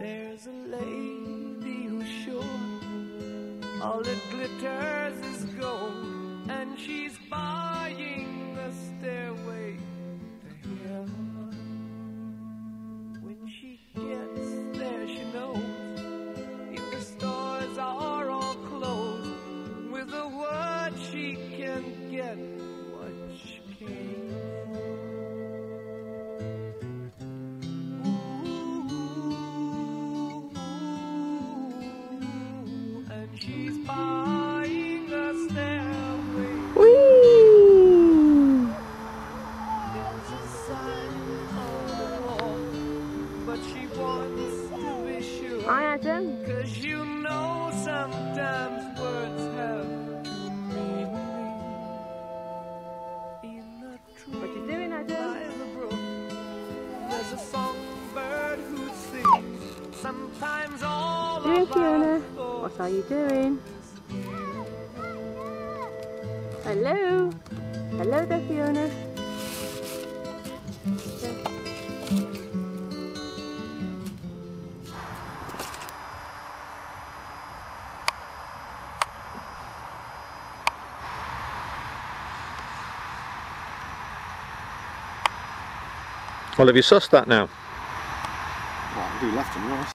There's a lady who's sure all that glitters is gold, and she's buying a stairway to heaven. When she gets there, she knows if the stores are all closed, with a word she can get what she came for. She's buying a stairway. Whee! There's a sign on the wall, but she wants to be sure. Hi, Adam. 'Cause you know sometimes words have two meanings. In a tree What you doing, by Adam? the brook, there's a songbird who sings. Sometimes all Doing, of Fiona? our thoughts. What are you doing? Hello? Hello there, Fiona. Well, have you sussed that now? Well, I can do left and right.